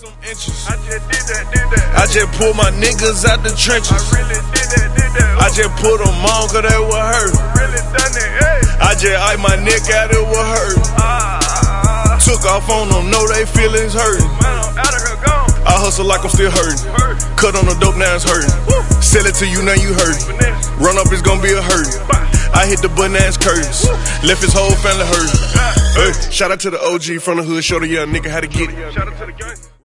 some inches. I just did that. I just pulled my niggas out the trenches. I really did that. I just put them on cause they were hurt. Really done it, hey. I just ate my neck out, it was hurt. Took off on them, know they feelings hurting. Man, I'm out of here, gone. I hustle like I'm still hurting. Cut on the dope, now it's hurting. Sell it to you, now you hurting. Run up, it's gonna be a hurting. I hit the button, ass curtains. Left his whole family hurting. Hey, shout out to the OG from the hood, show the young nigga how to get it. Shout out to the gang.